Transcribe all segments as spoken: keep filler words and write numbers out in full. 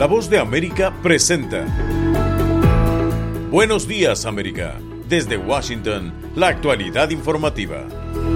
La Voz de América presenta Buenos Días, América. Desde Washington, la actualidad informativa.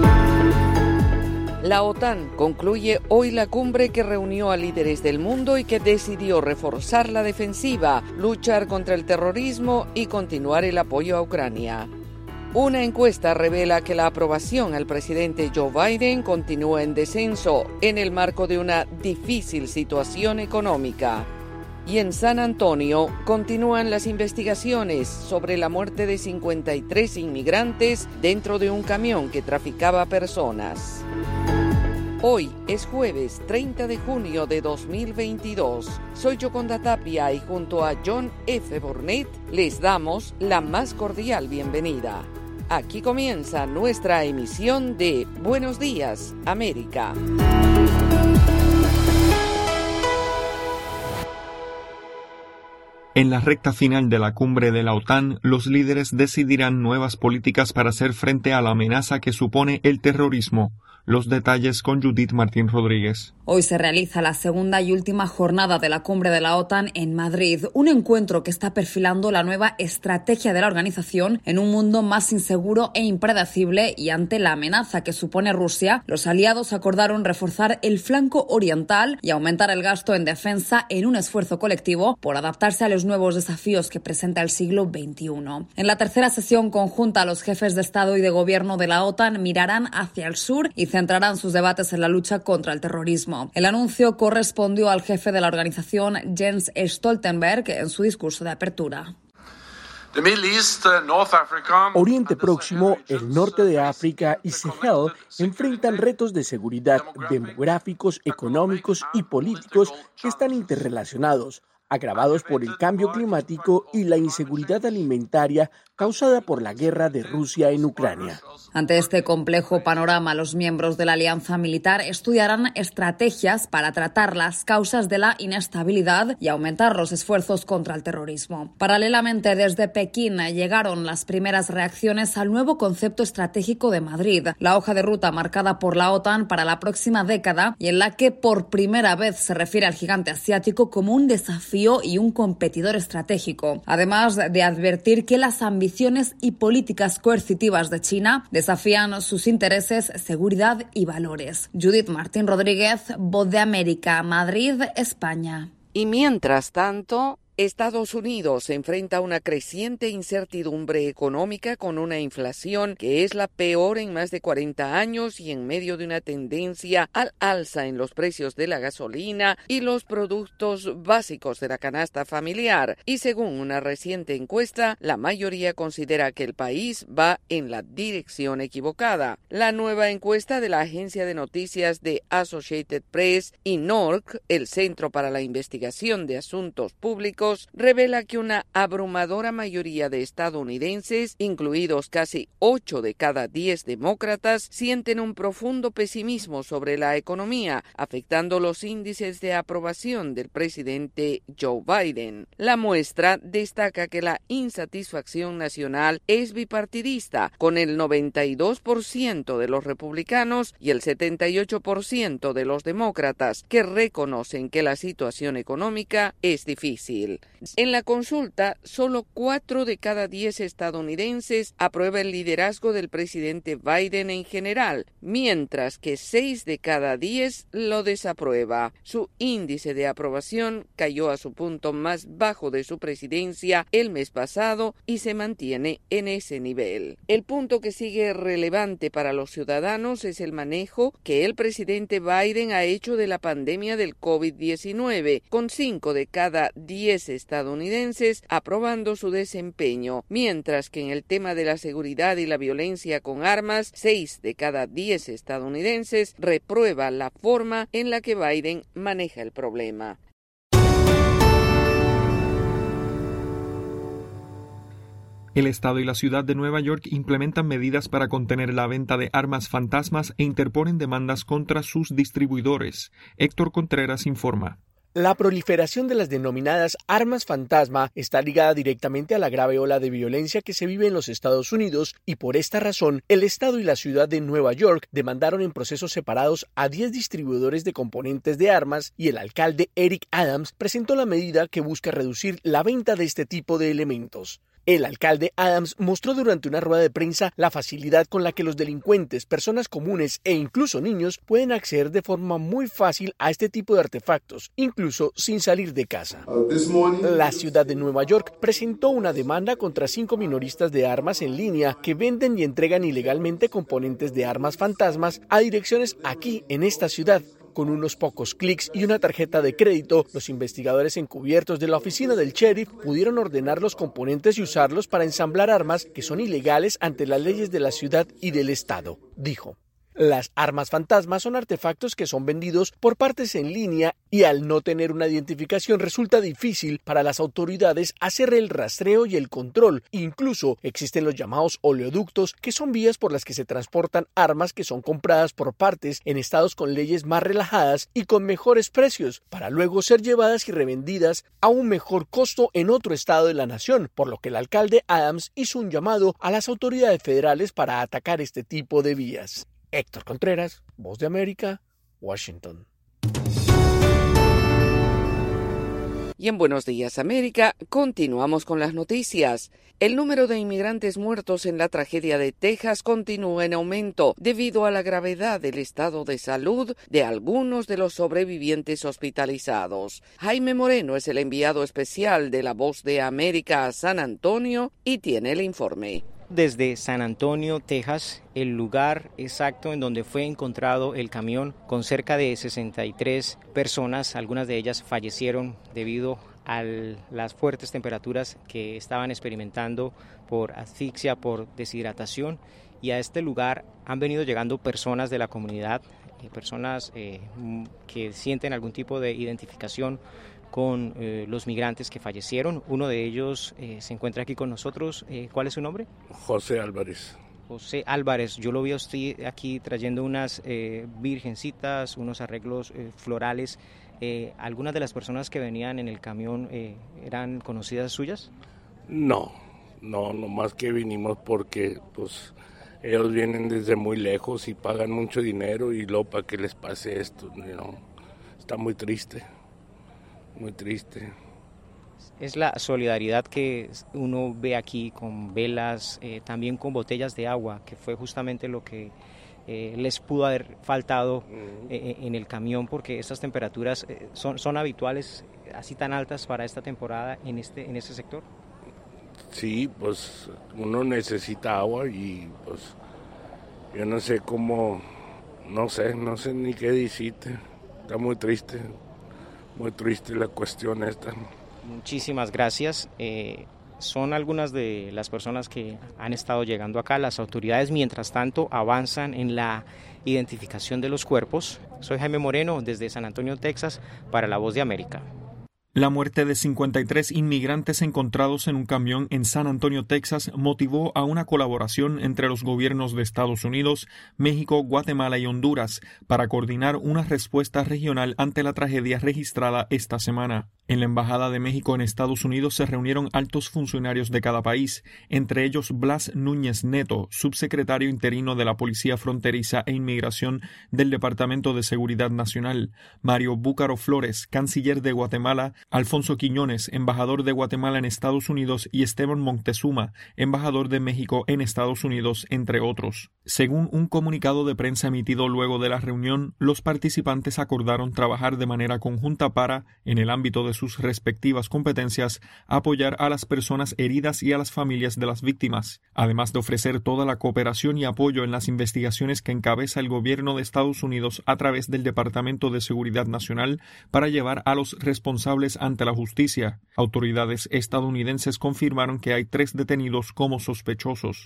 La OTAN concluye hoy la cumbre que reunió a líderes del mundo y que decidió reforzar la defensiva, luchar contra el terrorismo y continuar el apoyo a Ucrania. Una encuesta revela que la aprobación al presidente Joe Biden continúa en descenso en el marco de una difícil situación económica. Y en San Antonio continúan las investigaciones sobre la muerte de cincuenta y tres inmigrantes dentro de un camión que traficaba personas. Hoy es jueves treinta de junio de dos mil veintidós. Soy Yoconda Tapia y junto a John F. Burnett les damos la más cordial bienvenida. Aquí comienza nuestra emisión de Buenos Días, América. En la recta final de la cumbre de la OTAN, los líderes decidirán nuevas políticas para hacer frente a la amenaza que supone el terrorismo. Los detalles con Judith Martín Rodríguez. Hoy se realiza la segunda y última jornada de la cumbre de la OTAN en Madrid, un encuentro que está perfilando la nueva estrategia de la organización en un mundo más inseguro e impredecible, y ante la amenaza que supone Rusia, los aliados acordaron reforzar el flanco oriental y aumentar el gasto en defensa en un esfuerzo colectivo por adaptarse a los nuevos desafíos que presenta el siglo veintiuno. En la tercera sesión conjunta, los jefes de Estado y de Gobierno de la OTAN mirarán hacia el sur y centrarán sus debates en la lucha contra el terrorismo. El anuncio correspondió al jefe de la organización, Jens Stoltenberg, en su discurso de apertura. Oriente Próximo, el norte de África y Sahel enfrentan retos de seguridad demográficos, económicos y políticos que están interrelacionados, agravados por el cambio climático y la inseguridad alimentaria causada por la guerra de Rusia en Ucrania. Ante este complejo panorama, los miembros de la alianza militar estudiarán estrategias para tratar las causas de la inestabilidad y aumentar los esfuerzos contra el terrorismo. Paralelamente, desde Pekín llegaron las primeras reacciones al nuevo concepto estratégico de Madrid, la hoja de ruta marcada por la OTAN para la próxima década, y en la que por primera vez se refiere al gigante asiático como un desafío y un competidor estratégico, además de advertir que las ambiciones y políticas coercitivas de China desafían sus intereses, seguridad y valores. Judith Martín Rodríguez, Voz de América, Madrid, España. Y mientras tanto, Estados Unidos se enfrenta a una creciente incertidumbre económica con una inflación que es la peor en más de cuarenta años y en medio de una tendencia al alza en los precios de la gasolina y los productos básicos de la canasta familiar. Y según una reciente encuesta, la mayoría considera que el país va en la dirección equivocada. La nueva encuesta de la agencia de noticias de Associated Press y N O R C, el Centro para la Investigación de Asuntos Públicos, revela que una abrumadora mayoría de estadounidenses, incluidos casi ocho de cada diez demócratas, sienten un profundo pesimismo sobre la economía, afectando los índices de aprobación del presidente Joe Biden. La muestra destaca que la insatisfacción nacional es bipartidista, con el noventa y dos por ciento de los republicanos y el setenta y ocho por ciento de los demócratas, que reconocen que la situación económica es difícil. En la consulta, solo cuatro de cada diez estadounidenses aprueba el liderazgo del presidente Biden en general, mientras que seis de cada diez lo desaprueba. Su índice de aprobación cayó a su punto más bajo de su presidencia el mes pasado y se mantiene en ese nivel. El punto que sigue relevante para los ciudadanos es el manejo que el presidente Biden ha hecho de la pandemia del COVID diecinueve, con cinco de cada diez estadounidenses aprobando su desempeño, mientras que en el tema de la seguridad y la violencia con armas, seis de cada diez estadounidenses reprueba la forma en la que Biden maneja el problema. El Estado y la ciudad de Nueva York implementan medidas para contener la venta de armas fantasmas e interponen demandas contra sus distribuidores. Héctor Contreras informa. La proliferación de las denominadas armas fantasma está ligada directamente a la grave ola de violencia que se vive en los Estados Unidos y por esta razón el Estado y la ciudad de Nueva York demandaron en procesos separados a diez distribuidores de componentes de armas y el alcalde Eric Adams presentó la medida que busca reducir la venta de este tipo de elementos. El alcalde Adams mostró durante una rueda de prensa la facilidad con la que los delincuentes, personas comunes e incluso niños pueden acceder de forma muy fácil a este tipo de artefactos, incluso sin salir de casa. La ciudad de Nueva York presentó una demanda contra cinco minoristas de armas en línea que venden y entregan ilegalmente componentes de armas fantasmas a direcciones aquí en esta ciudad. Con unos pocos clics y una tarjeta de crédito, los investigadores encubiertos de la oficina del sheriff pudieron ordenar los componentes y usarlos para ensamblar armas que son ilegales ante las leyes de la ciudad y del estado, dijo. Las armas fantasmas son artefactos que son vendidos por partes en línea y al no tener una identificación resulta difícil para las autoridades hacer el rastreo y el control. Incluso existen los llamados oleoductos, que son vías por las que se transportan armas que son compradas por partes en estados con leyes más relajadas y con mejores precios, para luego ser llevadas y revendidas a un mejor costo en otro estado de la nación, por lo que el alcalde Adams hizo un llamado a las autoridades federales para atacar este tipo de vías. Héctor Contreras, Voz de América, Washington. Y en Buenos Días América, continuamos con las noticias. El número de inmigrantes muertos en la tragedia de Texas continúa en aumento debido a la gravedad del estado de salud de algunos de los sobrevivientes hospitalizados. Jaime Moreno es el enviado especial de la Voz de América a San Antonio y tiene el informe. Desde San Antonio, Texas, el lugar exacto en donde fue encontrado el camión con cerca de sesenta y tres personas, algunas de ellas fallecieron debido a las fuertes temperaturas que estaban experimentando por asfixia, por deshidratación, y a este lugar han venido llegando personas de la comunidad, eh, personas eh, que sienten algún tipo de identificación con eh, los migrantes que fallecieron. Uno de ellos eh, se encuentra aquí con nosotros. Eh, ¿Cuál es su nombre? José Álvarez. José Álvarez, yo lo vi a usted aquí trayendo unas eh, virgencitas, unos arreglos eh, florales. Eh, ¿Algunas de las personas que venían en el camión eh, eran conocidas suyas? No, no, nomás que vinimos porque pues ellos vienen desde muy lejos y pagan mucho dinero y luego para que les pase esto, ¿no? Está muy triste. Muy triste. Es la solidaridad que uno ve aquí con velas, eh, también con botellas de agua, que fue justamente lo que eh, les pudo haber faltado eh, en el camión, porque estas temperaturas eh, son, son habituales, así tan altas para esta temporada en este en este sector. Sí, pues uno necesita agua y pues yo no sé cómo, no sé, no sé ni qué decirte, está muy triste. Muy triste la cuestión esta. Muchísimas gracias. Eh, son algunas de las personas que han estado llegando acá. Las autoridades, mientras tanto, avanzan en la identificación de los cuerpos. Soy Jaime Moreno, desde San Antonio, Texas, para La Voz de América. La muerte de cincuenta y tres inmigrantes encontrados en un camión en San Antonio, Texas, motivó a una colaboración entre los gobiernos de Estados Unidos, México, Guatemala y Honduras para coordinar una respuesta regional ante la tragedia registrada esta semana. En la Embajada de México en Estados Unidos se reunieron altos funcionarios de cada país, entre ellos Blas Núñez Neto, subsecretario interino de la Policía Fronteriza e Inmigración del Departamento de Seguridad Nacional, Mario Búcaro Flores, canciller de Guatemala, Alfonso Quiñones, embajador de Guatemala en Estados Unidos, y Esteban Moctezuma, embajador de México en Estados Unidos, entre otros. Según un comunicado de prensa emitido luego de la reunión, los participantes acordaron trabajar de manera conjunta para, en el ámbito de sus respectivas competencias, apoyar a las personas heridas y a las familias de las víctimas, además de ofrecer toda la cooperación y apoyo en las investigaciones que encabeza el gobierno de Estados Unidos a través del Departamento de Seguridad Nacional para llevar a los responsables ante la justicia. Autoridades estadounidenses confirmaron que hay tres detenidos como sospechosos.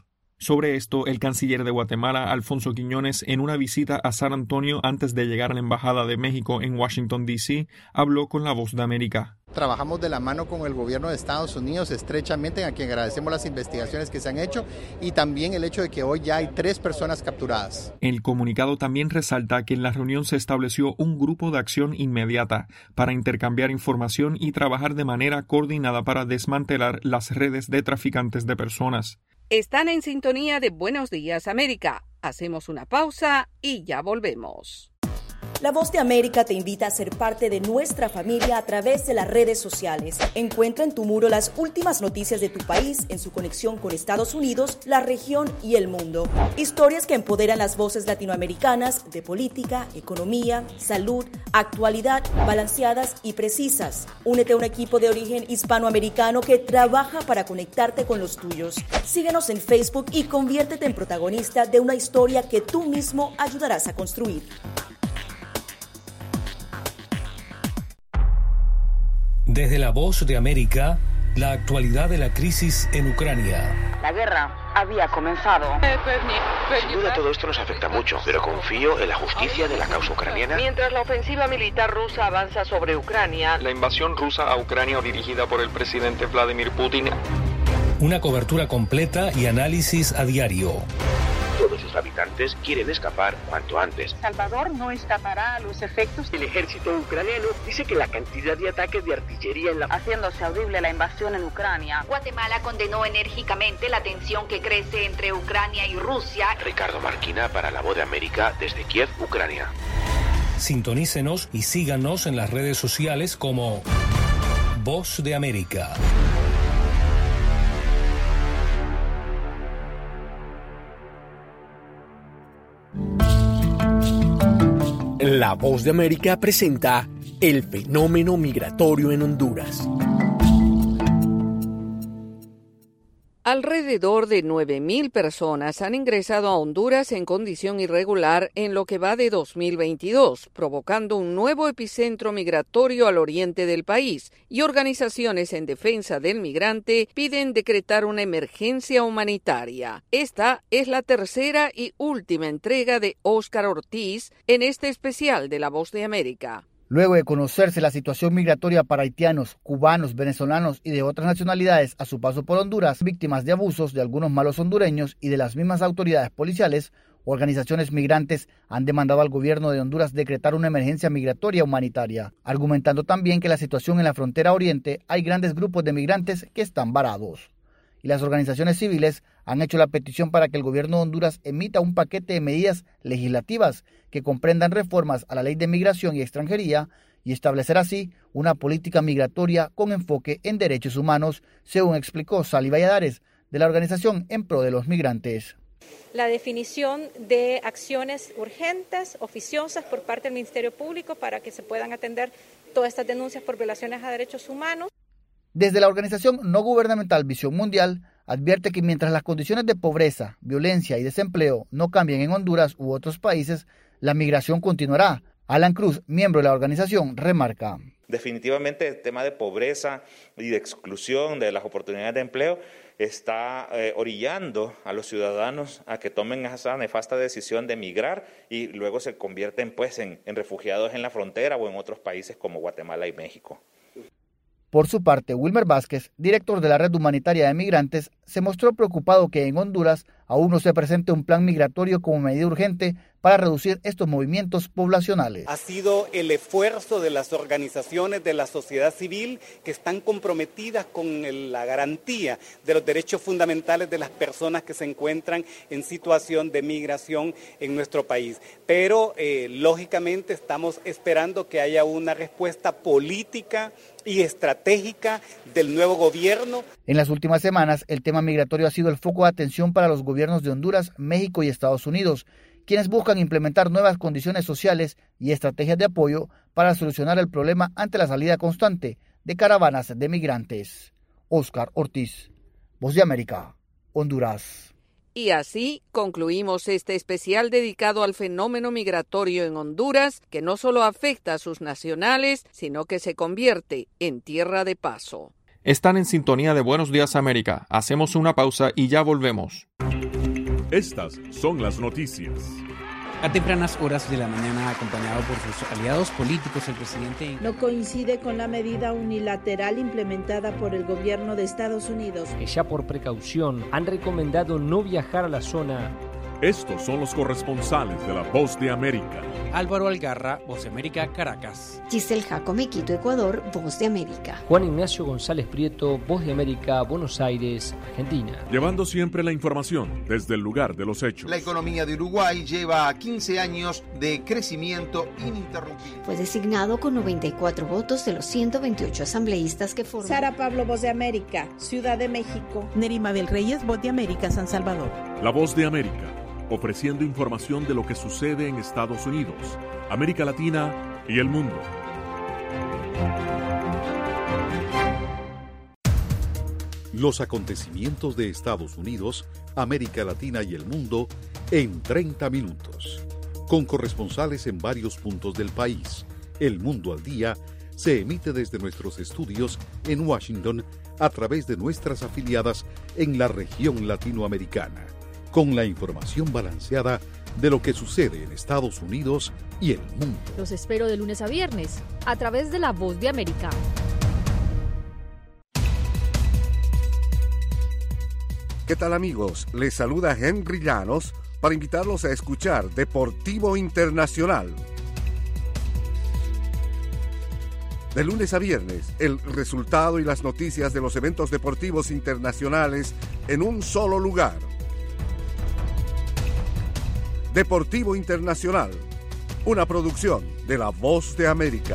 Sobre esto, el canciller de Guatemala, Alfonso Quiñones, en una visita a San Antonio antes de llegar a la Embajada de México en Washington, D C, habló con La Voz de América. Trabajamos de la mano con el gobierno de Estados Unidos estrechamente, a quien agradecemos las investigaciones que se han hecho y también el hecho de que hoy ya hay tres personas capturadas. El comunicado también resalta que en la reunión se estableció un grupo de acción inmediata para intercambiar información y trabajar de manera coordinada para desmantelar las redes de traficantes de personas. Están en sintonía de Buenos Días América. Hacemos una pausa y ya volvemos. La Voz de América te invita a ser parte de nuestra familia a través de las redes sociales. Encuentra en tu muro las últimas noticias de tu país en su conexión con Estados Unidos, la región y el mundo. Historias que empoderan las voces latinoamericanas de política, economía, salud, actualidad, balanceadas y precisas. Únete a un equipo de origen hispanoamericano que trabaja para conectarte con los tuyos. Síguenos en Facebook y conviértete en protagonista de una historia que tú mismo ayudarás a construir. Desde La Voz de América, la actualidad de la crisis en Ucrania. La guerra había comenzado. Sin duda todo esto nos afecta mucho, pero confío en la justicia de la causa ucraniana. Mientras la ofensiva militar rusa avanza sobre Ucrania, la invasión rusa a Ucrania dirigida por el presidente Vladimir Putin. Una cobertura completa y análisis a diario. Todos sus habitantes quieren escapar cuanto antes. Salvador no escapará a los efectos. El ejército ucraniano dice que la cantidad de ataques de artillería en la... haciéndose audible la invasión en Ucrania. Guatemala condenó enérgicamente la tensión que crece entre Ucrania y Rusia. Ricardo Marquina para La Voz de América desde Kiev, Ucrania. Sintonícenos y síganos en las redes sociales como Voz de América. La Voz de América presenta el fenómeno migratorio en Honduras. Alrededor de nueve mil personas han ingresado a Honduras en condición irregular en lo que va de dos mil veintidós, provocando un nuevo epicentro migratorio al oriente del país, y organizaciones en defensa del migrante piden decretar una emergencia humanitaria. Esta es la tercera y última entrega de Óscar Ortiz en este especial de La Voz de América. Luego de conocerse la situación migratoria para haitianos, cubanos, venezolanos y de otras nacionalidades a su paso por Honduras, víctimas de abusos de algunos malos hondureños y de las mismas autoridades policiales, organizaciones migrantes han demandado al gobierno de Honduras decretar una emergencia migratoria humanitaria, argumentando también que la situación en la frontera oriente hay grandes grupos de migrantes que están varados. Y las organizaciones civiles han hecho la petición para que el gobierno de Honduras emita un paquete de medidas legislativas que comprendan reformas a la ley de migración y extranjería y establecer así una política migratoria con enfoque en derechos humanos, según explicó Sally Valladares, de la organización En Pro de los Migrantes. La definición de acciones urgentes, oficiosas por parte del Ministerio Público para que se puedan atender todas estas denuncias por violaciones a derechos humanos. Desde la organización no gubernamental Visión Mundial, advierte que mientras las condiciones de pobreza, violencia y desempleo no cambien en Honduras u otros países, la migración continuará. Alan Cruz, miembro de la organización, remarca. Definitivamente el tema de pobreza y de exclusión de las oportunidades de empleo está eh, orillando a los ciudadanos a que tomen esa nefasta decisión de migrar y luego se convierten pues en, en refugiados en la frontera o en otros países como Guatemala y México. Por su parte, Wilmer Vázquez, director de la Red Humanitaria de Migrantes, se mostró preocupado que en Honduras aún no se presente un plan migratorio como medida urgente para reducir estos movimientos poblacionales. Ha sido el esfuerzo de las organizaciones de la sociedad civil que están comprometidas con el, la garantía de los derechos fundamentales de las personas que se encuentran en situación de migración en nuestro país. Pero, eh, lógicamente, estamos esperando que haya una respuesta política y estratégica del nuevo gobierno. En las últimas semanas, el tema migratorio ha sido el foco de atención para los gobiernos de Honduras, México y Estados Unidos, quienes buscan implementar nuevas condiciones sociales y estrategias de apoyo para solucionar el problema ante la salida constante de caravanas de migrantes. Óscar Ortiz, Voz de América, Honduras. Y así concluimos este especial dedicado al fenómeno migratorio en Honduras, que no solo afecta a sus nacionales, sino que se convierte en tierra de paso. Están en sintonía de Buenos Días América. Hacemos una pausa y ya volvemos. Estas son las noticias. A tempranas horas de la mañana, acompañado por sus aliados políticos, el presidente no coincide con la medida unilateral implementada por el gobierno de Estados Unidos, que ya por precaución han recomendado no viajar a la zona. Estos son los corresponsales de La Voz de América. Álvaro Algarra, Voz de América, Caracas. Giselle Jacome, Quito, Ecuador, Voz de América. Juan Ignacio González Prieto, Voz de América, Buenos Aires, Argentina. Llevando siempre la información desde el lugar de los hechos. La economía de Uruguay lleva quince años de crecimiento ininterrumpido. Fue designado con noventa y cuatro votos de los ciento veintiocho asambleístas que forman. Sara Pablo, Voz de América, Ciudad de México. Nerima del Reyes, Voz de América, San Salvador. La Voz de América, ofreciendo información de lo que sucede en Estados Unidos, América Latina y el mundo. Los acontecimientos de Estados Unidos, América Latina y el mundo en treinta minutos. Con corresponsales en varios puntos del país. El Mundo al Día se emite desde nuestros estudios en Washington a través de nuestras afiliadas en la región latinoamericana, con la información balanceada de lo que sucede en Estados Unidos y el mundo. Los espero de lunes a viernes, a través de La Voz de América. ¿Qué tal, amigos? Les saluda Henry Llanos para invitarlos a escuchar Deportivo Internacional. De lunes a viernes, el resultado y las noticias de los eventos deportivos internacionales en un solo lugar. Deportivo Internacional, una producción de La Voz de América.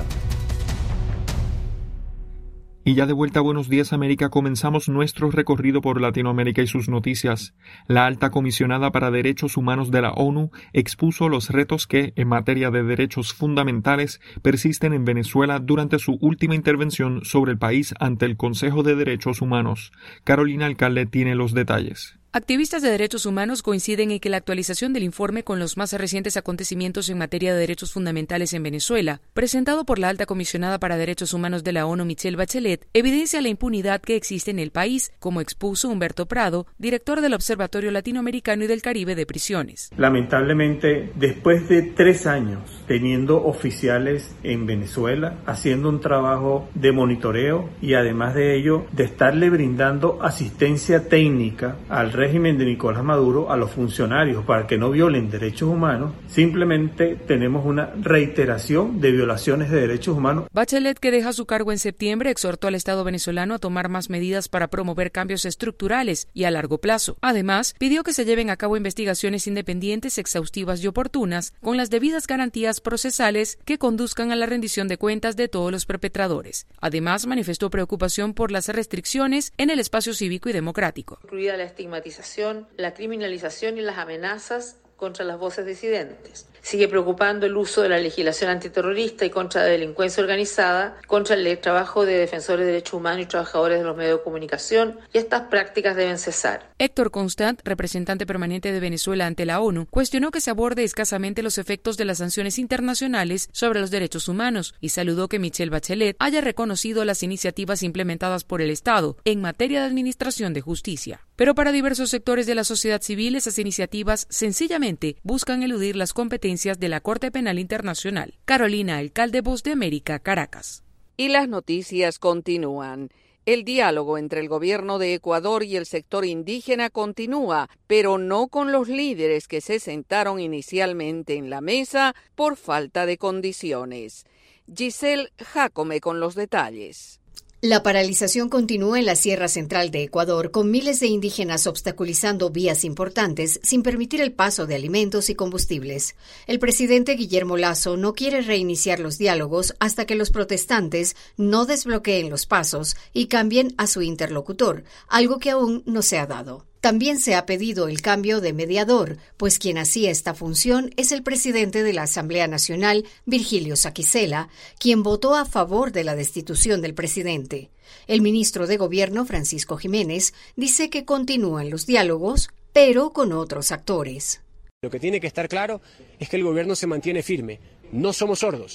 Y ya de vuelta a Buenos Días América, comenzamos nuestro recorrido por Latinoamérica y sus noticias. La alta comisionada para Derechos Humanos de la ONU expuso los retos que, en materia de derechos fundamentales, persisten en Venezuela durante su última intervención sobre el país ante el Consejo de Derechos Humanos. Carolina Alcalde tiene los detalles. Activistas de derechos humanos coinciden en que la actualización del informe con los más recientes acontecimientos en materia de derechos fundamentales en Venezuela, presentado por la alta comisionada para derechos humanos de la ONU, Michelle Bachelet, evidencia la impunidad que existe en el país, como expuso Humberto Prado, director del Observatorio Latinoamericano y del Caribe de Prisiones. Lamentablemente, después de tres años teniendo oficiales en Venezuela, haciendo un trabajo de monitoreo y además de ello, de estarle brindando asistencia técnica al régimen de Nicolás Maduro, a los funcionarios para que no violen derechos humanos, simplemente tenemos una reiteración de violaciones de derechos humanos. Bachelet, que deja su cargo en septiembre, exhortó al Estado venezolano a tomar más medidas para promover cambios estructurales y a largo plazo. Además, pidió que se lleven a cabo investigaciones independientes, exhaustivas y oportunas, con las debidas garantías procesales que conduzcan a la rendición de cuentas de todos los perpetradores. Además, manifestó preocupación por las restricciones en el espacio cívico y democrático. Incluida la estigmatización, la criminalización y las amenazas contra las voces disidentes. Sigue preocupando el uso de la legislación antiterrorista y contra la delincuencia organizada, contra el trabajo de defensores de derechos humanos y trabajadores de los medios de comunicación, y estas prácticas deben cesar. Héctor Constant, representante permanente de Venezuela ante la ONU, cuestionó que se aborde escasamente los efectos de las sanciones internacionales sobre los derechos humanos y saludó que Michelle Bachelet haya reconocido las iniciativas implementadas por el Estado en materia de administración de justicia. Pero para diversos sectores de la sociedad civil, esas iniciativas sencillamente buscan eludir las competencias de la Corte Penal Internacional. Carolina Alcalde, Voz de América, Caracas. Y las noticias continúan. El diálogo entre el gobierno de Ecuador y el sector indígena continúa, pero no con los líderes que se sentaron inicialmente en la mesa por falta de condiciones. Giselle Jacome con los detalles. La paralización continúa en la Sierra Central de Ecuador, con miles de indígenas obstaculizando vías importantes sin permitir el paso de alimentos y combustibles. El presidente Guillermo Lasso no quiere reiniciar los diálogos hasta que los protestantes no desbloqueen los pasos y cambien a su interlocutor, algo que aún no se ha dado. También se ha pedido el cambio de mediador, pues quien hacía esta función es el presidente de la Asamblea Nacional, Virgilio Saquicela, quien votó a favor de la destitución del presidente. El ministro de Gobierno, Francisco Jiménez, dice que continúan los diálogos, pero con otros actores. Lo que tiene que estar claro es que el gobierno se mantiene firme. No somos sordos.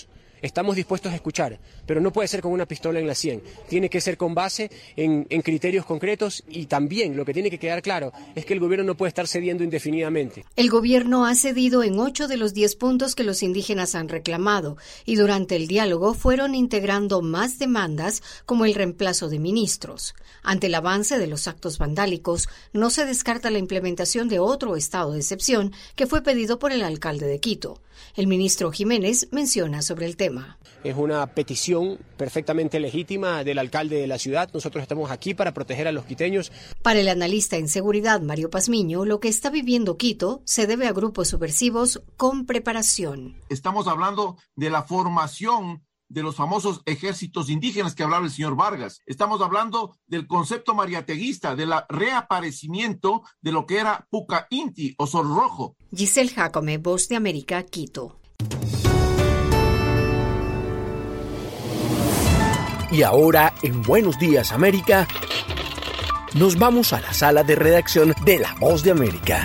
estamos dispuestos a escuchar, pero no puede ser con una pistola en la sien. Tiene que ser con base en, en criterios concretos, y también lo que tiene que quedar claro es que el gobierno no puede estar cediendo indefinidamente. El gobierno ha cedido en ocho de los diez puntos que los indígenas han reclamado, y durante el diálogo fueron integrando más demandas como el reemplazo de ministros. Ante el avance de los actos vandálicos, no se descarta la implementación de otro estado de excepción que fue pedido por el alcalde de Quito. El ministro Jiménez menciona sobre el tema. Es una petición perfectamente legítima del alcalde de la ciudad. Nosotros estamos aquí para proteger a los quiteños. Para el analista en seguridad Mario Pazmiño, lo que está viviendo Quito se debe a grupos subversivos con preparación. Estamos hablando de la formación de los famosos ejércitos indígenas que hablaba el señor Vargas. Estamos hablando del concepto mariateguista, del reaparecimiento de lo que era Puca Inti o Sol Rojo. Giselle Jacome, Voz de América, Quito. Y ahora, en Buenos Días América, nos vamos a la sala de redacción de La Voz de América.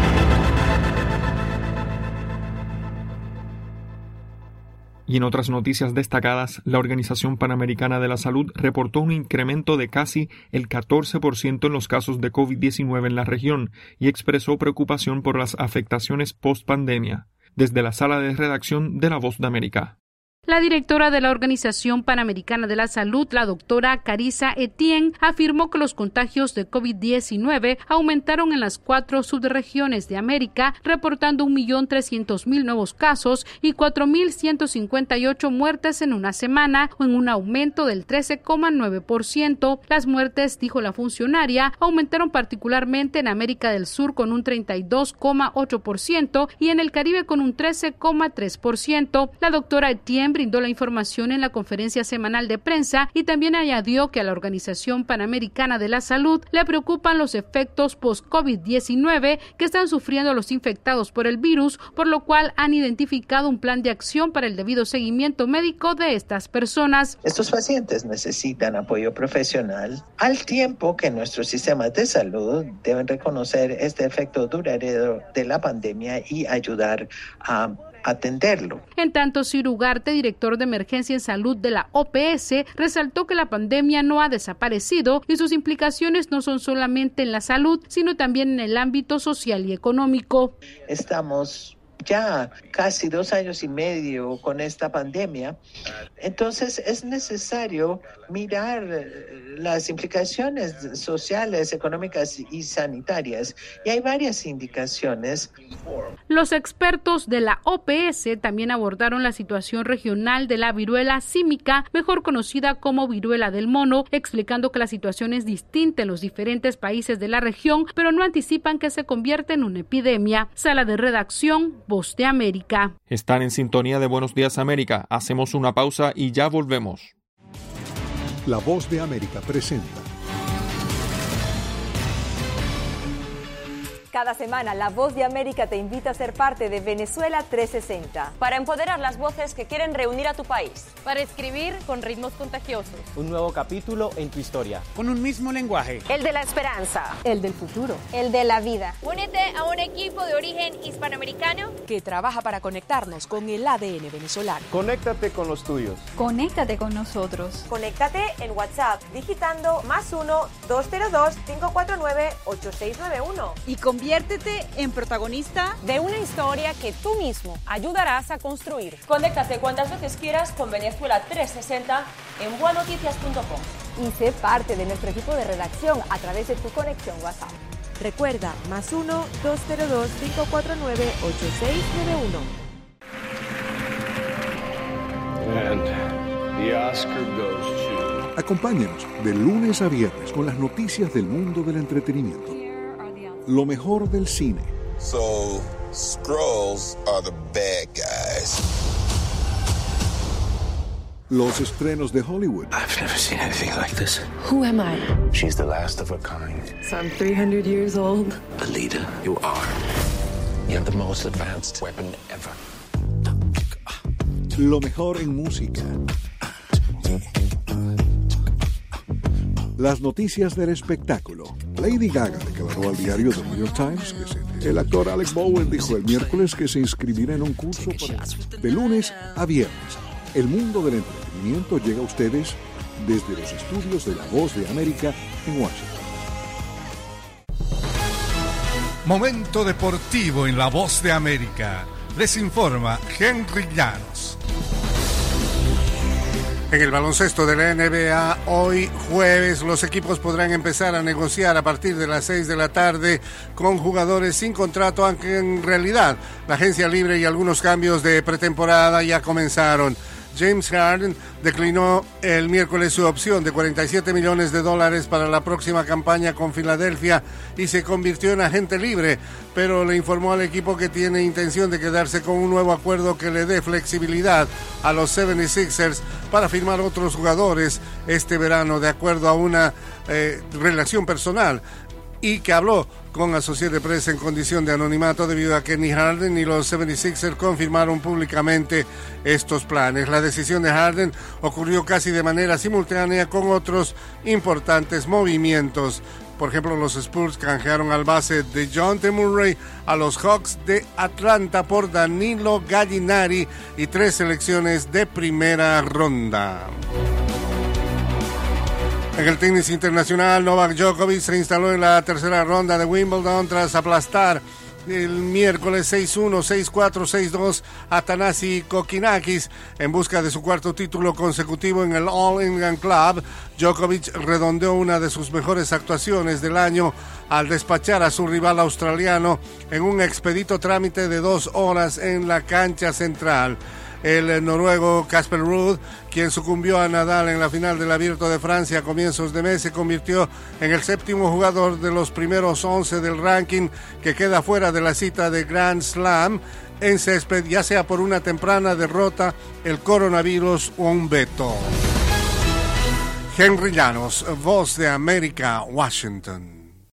Y en otras noticias destacadas, la Organización Panamericana de la Salud reportó un incremento de casi el catorce por ciento en los casos de COVID diecinueve en la región y expresó preocupación por las afectaciones post-pandemia. Desde la sala de redacción de La Voz de América. La directora de la Organización Panamericana de la Salud, la doctora Carissa Etienne, afirmó que los contagios de COVID diecinueve aumentaron en las cuatro subregiones de América, reportando un millón trescientos mil nuevos casos y cuatro mil ciento cincuenta y ocho muertes en una semana, o en un aumento del trece coma nueve por ciento. Las muertes, dijo la funcionaria, aumentaron particularmente en América del Sur con un treinta y dos coma ocho por ciento y en el Caribe con un trece coma tres por ciento. La doctora Etienne brindó la información en la conferencia semanal de prensa y también añadió que a la Organización Panamericana de la Salud le preocupan los efectos post-COVID diecinueve que están sufriendo los infectados por el virus, por lo cual han identificado un plan de acción para el debido seguimiento médico de estas personas. Estos pacientes necesitan apoyo profesional, al tiempo que nuestros sistemas de salud deben reconocer este efecto duradero de la pandemia y ayudar a atenderlo. En tanto, Ciro Ugarte, director de emergencia en salud de la O P S, resaltó que la pandemia no ha desaparecido y sus implicaciones no son solamente en la salud, sino también en el ámbito social y económico. Estamos ya casi dos años y medio con esta pandemia, entonces es necesario mirar las implicaciones sociales, económicas y sanitarias, y hay varias indicaciones. Los expertos de la O P S también abordaron la situación regional de la viruela símica, mejor conocida como viruela del mono, explicando que la situación es distinta en los diferentes países de la región, pero no anticipan que se convierta en una epidemia. Sala de redacción, Voz de América. Están en sintonía de Buenos Días América. Hacemos una pausa y ya volvemos. La Voz de América presenta. Cada semana, La Voz de América te invita a ser parte de Venezuela trescientos sesenta. Para empoderar las voces que quieren reunir a tu país. Para escribir con ritmos contagiosos. Un nuevo capítulo en tu historia. Con un mismo lenguaje. El de la esperanza. El del futuro. El de la vida. Únete a un equipo de origen hispanoamericano que trabaja para conectarnos con el A D N venezolano. Conéctate con los tuyos. Conéctate con nosotros. Conéctate en WhatsApp digitando más uno, dos cero dos, cinco cuatro nueve, ocho seis nueve uno. Y con Conviértete en protagonista de una historia que tú mismo ayudarás a construir. Conéctate cuantas veces quieras con Venezuela trescientos sesenta en buenoticias punto com. Y sé parte de nuestro equipo de redacción a través de tu conexión WhatsApp. Recuerda, más uno, dos cero dos, cinco cuatro nueve, ocho seis nueve uno. And the Oscar goes to... Acompáñanos de lunes a viernes con las noticias del mundo del entretenimiento. Lo mejor del cine. So, Skrulls are the bad guys. Los estrenos de Hollywood. I've never seen anything like this. Who am I? She's the last of her kind. So I'm three hundred years old. The leader you are. You have the most advanced weapon ever. Lo mejor en música. Las noticias del espectáculo. Lady Gaga declaró al diario The New York Times que se... El actor Alec Bowen dijo el miércoles que se inscribirá en un curso para... de lunes a viernes El mundo del entretenimiento llega a ustedes desde los estudios de La Voz de América en Washington. Momento deportivo en La Voz de América. Les informa Henry Llanos. En el baloncesto de la N B A, hoy jueves, los equipos podrán empezar a negociar a partir de las seis de la tarde con jugadores sin contrato, aunque en realidad la agencia libre y algunos cambios de pretemporada ya comenzaron. James Harden declinó el miércoles su opción de cuarenta y siete millones de dólares para la próxima campaña con Filadelfia y se convirtió en agente libre, pero le informó al equipo que tiene intención de quedarse con un nuevo acuerdo que le dé flexibilidad a los setenta y seis ers para firmar otros jugadores este verano, de acuerdo a una eh, relación personal, y que habló con Associated Press en condición de anonimato debido a que ni Harden ni los setenta y seis ers confirmaron públicamente estos planes. La decisión de Harden ocurrió casi de manera simultánea con otros importantes movimientos. Por ejemplo, los Spurs canjearon al base de DeJounte Murray a los Hawks de Atlanta por Danilo Gallinari y tres selecciones de primera ronda. En el tenis internacional, Novak Djokovic se instaló en la tercera ronda de Wimbledon tras aplastar el miércoles seis uno, seis cuatro, seis dos a Thanasi Kokkinakis en busca de su cuarto título consecutivo en el All England Club. Djokovic redondeó una de sus mejores actuaciones del año al despachar a su rival australiano en un expedito trámite de dos horas en la cancha central. El noruego Casper Ruud, quien sucumbió a Nadal en la final del Abierto de Francia a comienzos de mes, se convirtió en el séptimo jugador de los primeros once del ranking que queda fuera de la cita de Grand Slam en césped, ya sea por una temprana derrota, el coronavirus o un veto. Henry Llanos, Voz de América, Washington.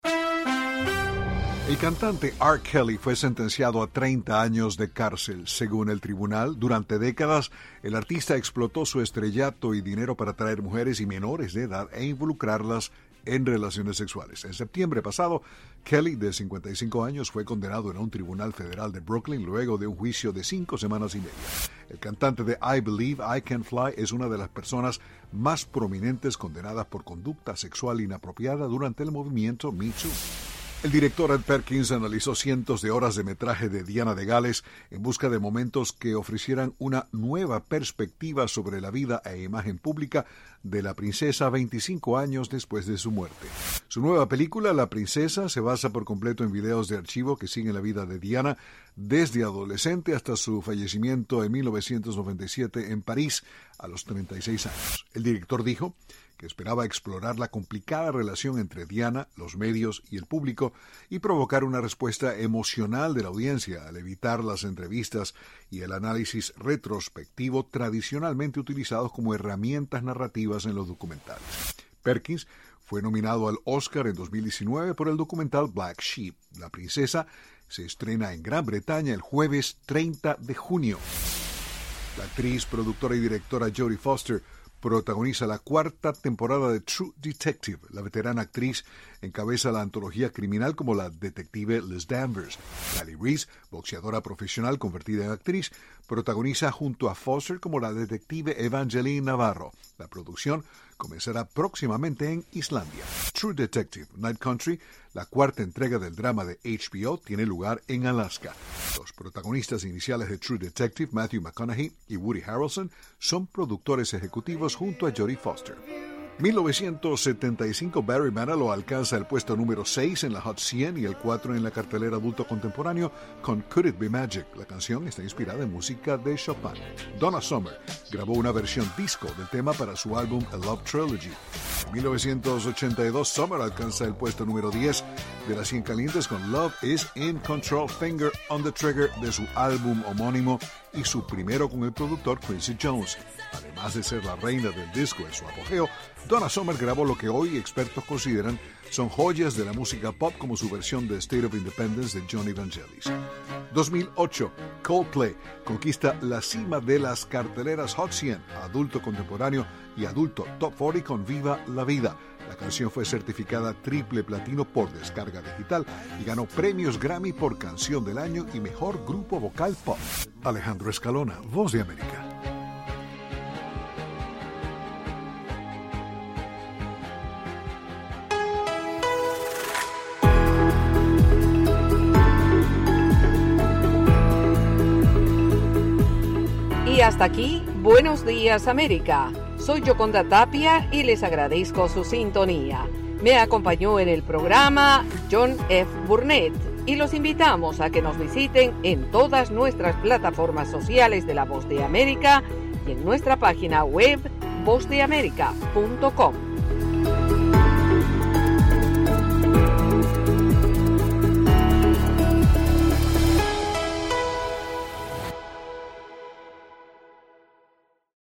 El cantante R. Kelly fue sentenciado a treinta años de cárcel. Según el tribunal, durante décadas, el artista explotó su estrellato y dinero para atraer mujeres y menores de edad e involucrarlas en relaciones sexuales. En septiembre pasado, Kelly, de cincuenta y cinco años, fue condenado en un tribunal federal de Brooklyn luego de un juicio de cinco semanas y media. El cantante de I Believe I Can Fly es una de las personas más prominentes condenadas por conducta sexual inapropiada durante el movimiento Me Too. El director Ed Perkins analizó cientos de horas de metraje de Diana de Gales en busca de momentos que ofrecieran una nueva perspectiva sobre la vida e imagen pública de la princesa veinticinco años después de su muerte. Su nueva película, La Princesa, se basa por completo en videos de archivo que siguen la vida de Diana desde adolescente hasta su fallecimiento en mil novecientos noventa y siete en París a los treinta y seis años. El director dijo que esperaba explorar la complicada relación entre Diana, los medios y el público y provocar una respuesta emocional de la audiencia al evitar las entrevistas y el análisis retrospectivo tradicionalmente utilizados como herramientas narrativas en los documentales. Perkins fue nominado al Oscar en dos mil diecinueve por el documental Black Sheep. La Princesa se estrena en Gran Bretaña el jueves treinta de junio. La actriz, productora y directora Jodie Foster protagoniza la cuarta temporada de True Detective. La veterana actriz encabeza la antología criminal como la detective Liz Danvers. Lily Reese, boxeadora profesional convertida en actriz, protagoniza junto a Foster como la detective Evangeline Navarro. La producción comenzará próximamente en Islandia. True Detective Night Country, la cuarta entrega del drama de H B O, tiene lugar en Alaska. Los protagonistas iniciales de True Detective, Matthew McConaughey y Woody Harrelson, son productores ejecutivos junto a Jodie Foster. mil novecientos setenta y cinco, Barry Manilow alcanza el puesto número seis en la Hot cien y el cuatro en la cartelera adulto contemporáneo con Could It Be Magic. La canción está inspirada en música de Chopin. Donna Summer grabó una versión disco del tema para su álbum A Love Trilogy. En mil novecientos ochenta y dos, Summer alcanza el puesto número diez de las cien calientes con Love Is in Control, Finger on the Trigger de su álbum homónimo y su primero con el productor Quincy Jones. Además de ser la reina del disco en su apogeo, Donna Summer grabó lo que hoy expertos consideran son joyas de la música pop como su versión de State of Independence de Johnny Vangelis. dos mil ocho, Coldplay conquista la cima de las carteleras Hot cien, adulto contemporáneo y adulto Top cuarenta con Viva la Vida. La canción fue certificada triple platino por descarga digital y ganó premios Grammy por Canción del Año y Mejor Grupo Vocal Pop. Alejandro Escalona, Voz de América. hasta aquí, Buenos Días América. Soy Yoconda Tapia y les agradezco su sintonía. Me acompañó en el programa John F. Burnett y los invitamos a que nos visiten en todas nuestras plataformas sociales de La Voz de América y en nuestra página web voz de américa punto com.